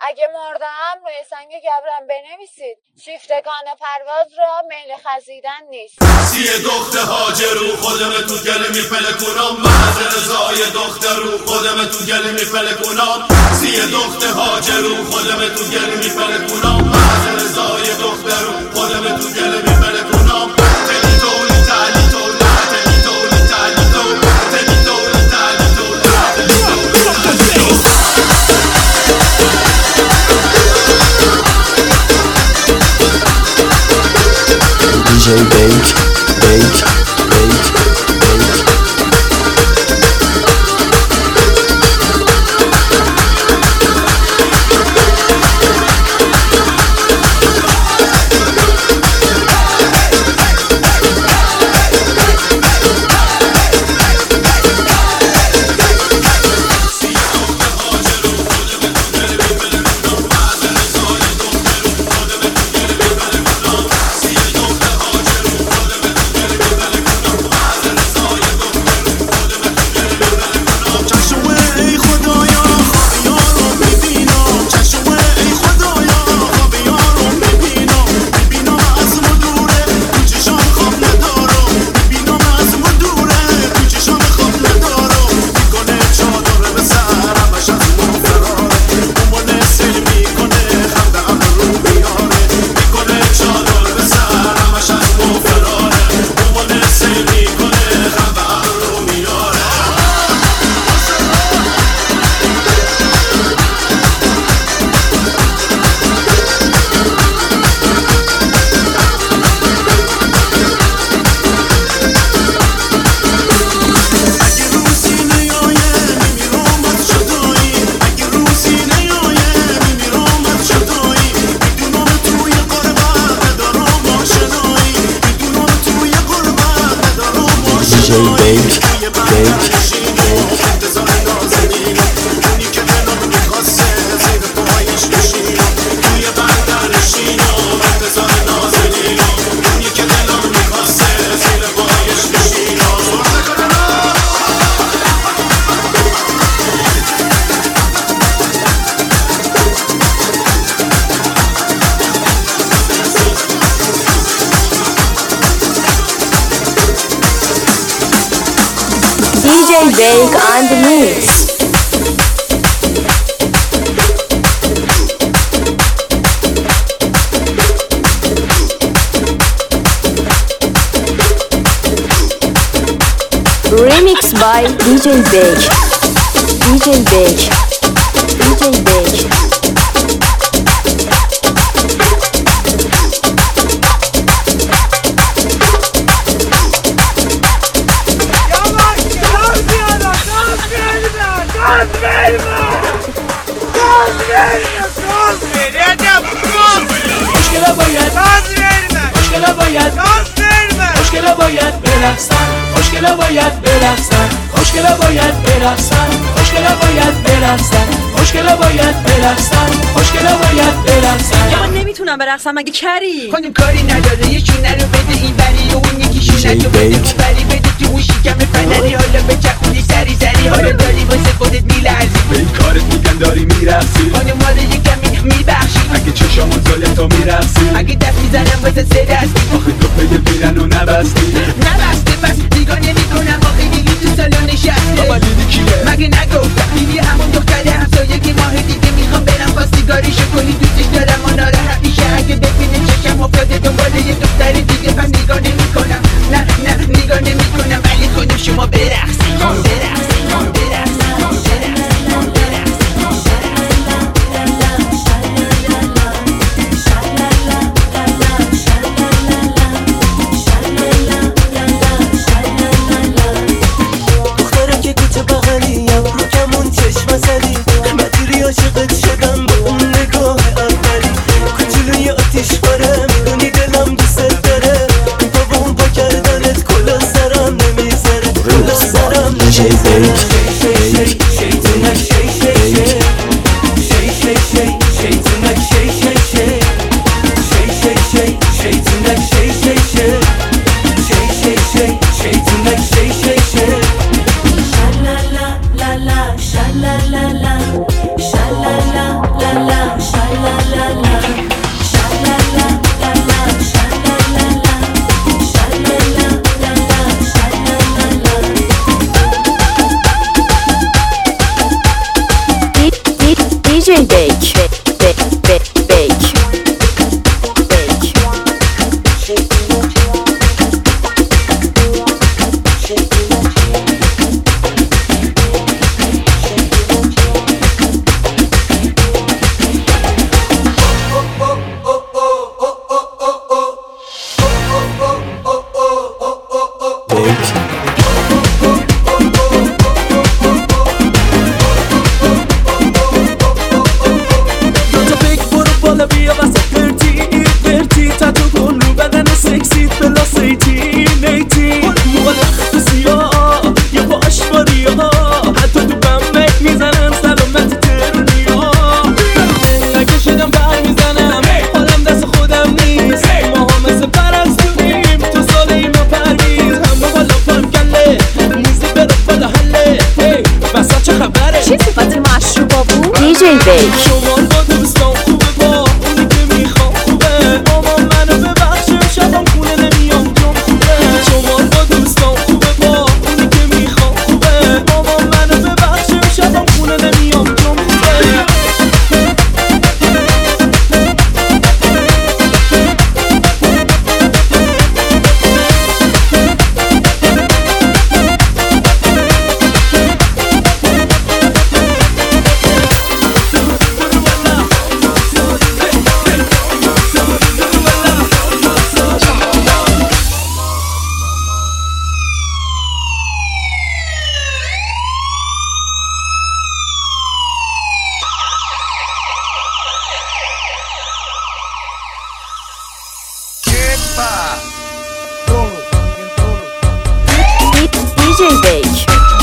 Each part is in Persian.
اگه مردم روی سنگ گبرم بنویسید شیفتگان پرواز را میل خزیدن نیست. سی دختر هاجرو خودم تو گل میپلکونم، محض رضای دختر رو خودم تو گل میپلکونم. سی دختر هاجرو خودم تو گل میپلکونم، محض رضای دختر رو خودم تو گل میپلکونم. تلی تولی تلی تولی تلی تولی تلی تولی تلی تولی تلی DJ Bake. DJ Bake on the mix. Remix by DJ Bake. DJ Bake. DJ Bake. خوشگلا باید برقصن، خوشگلا باید برقصن، خوشگلا باید برقصن، خوشگلا باید برقصن، خوشگلا باید برقصن، خوشگلا باید برقصن. من نمیتونم برقصم مگه کری؟ خانم کاری نداره یکی نرو بده این بری و اون یکی شونتو بده اون بری بده تو اون شکم فنری حالا بچخونی سری سری حالا داری واسه خودت میلرزی به این کارت میگن داری میرقصی خانم حالا یکم میبخشی اگه چشامون ظالم تو میرقصی اگه دست میزنم واسه سه دستی آخه تو پی پیرن و نبستی نبسته پس دیگاه نمیکنم آخه دیگه تو سالن نشسته بابا لیدی کیه مگه نگفتم دیدی همون دختره همسایه که ماه دیگه میخوام برم خواستگاریشو کنی دوستش دارم و ناراحت میشه اگه ببینه چشم افتاده دنبال یه دختر دیگه من نگاه نمیکنم نه نگاه نمیکنم ولی خودم شما برقصی برقصی برقصی عاشقت شدم با اون نگاه Bake. DJ Bake. شمال با دوستان خوبه با اونی که میخوام خوبه مامان منو ببخشه شبم خونه نمیام جام خوبه شمال با دوستان خوبه با اونی که میخوام خوبه مامان منو ببخشه شبم خونه نمیام جام خوبه DJ Bake.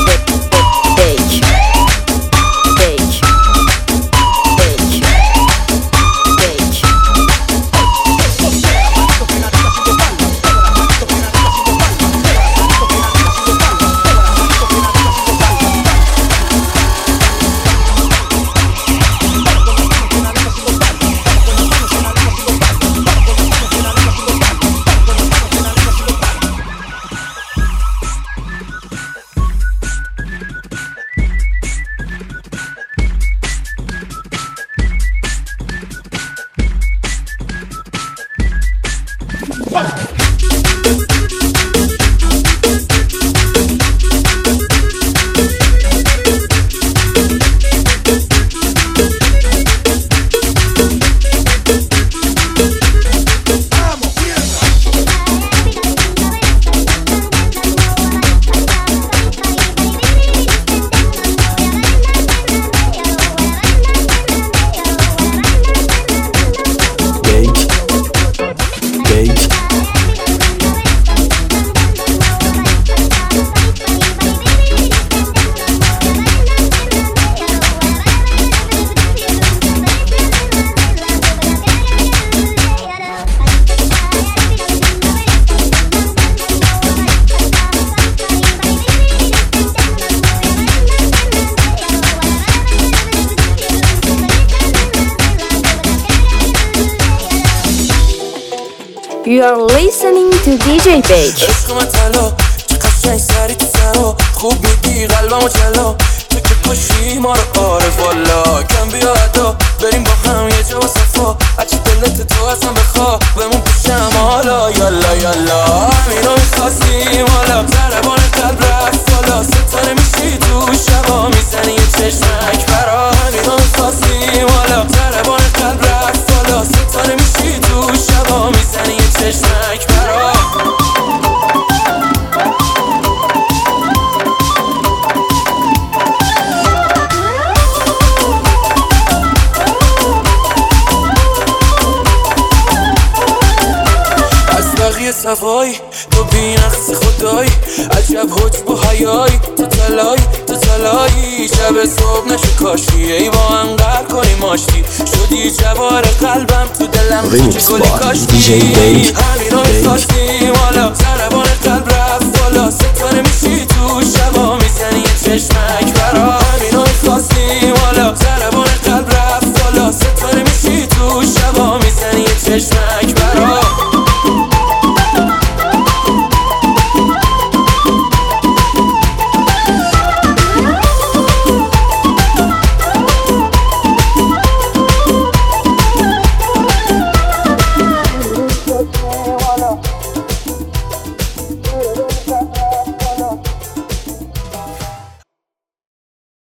You are listening to DJ Bake. عشق من طلا چه قشنگ سری تو سرا خوب میگی قلبمو جلا تو که پاشی ما رو عارف والا کم بیا ادا بریم با هم یه جا و صفا هرچی دلت تو اصلا بخوا بمون پیشم حالا یالا یالا همینو میخواستیم حالا ضربان قلب رفت بالا ستاره میشی تو شبا میزنی یه چشمک برا همینو میخواستیم حالا ضربان قلب رفت بالا ستاره میشی تو شبا میزنی یه چشمک برا صفایی تو بی نقص خدایی عجب حجب و حیایی تو تلایی شب صبح نشو کاشی ای با هم قرار کنی ماشتی شدی جوار قلبم تو دلم تو که گلی کاشتی همین رو میخواستیم حالا ضربان قلب رفت بالا ستاره میشی تو شبا میزنی یه چشمک برا